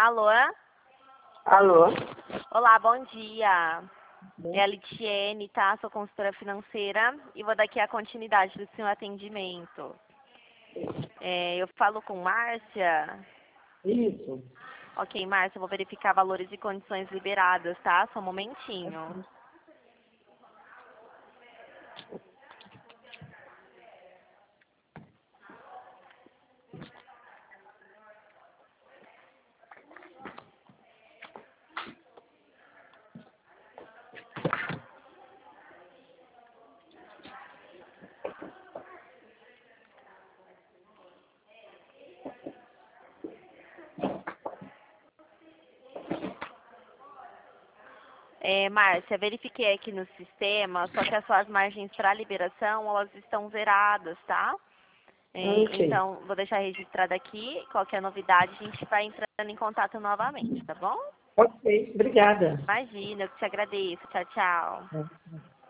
Alô? Alô? Olá, bom dia. É a Litiene, tá? Sou consultora financeira e vou dar aqui a continuidade do seu atendimento. Eu falo com Márcia. Isso. Ok, Márcia, eu vou verificar valores e condições liberadas, tá? Só um momentinho. Márcia, verifiquei aqui no sistema, só que as suas margens para liberação, elas estão zeradas, tá? Ok. Então, vou deixar registrado aqui. Qualquer novidade, a gente vai entrando em contato novamente, tá bom? Ok, obrigada. Imagina, eu que te agradeço. Tchau, tchau.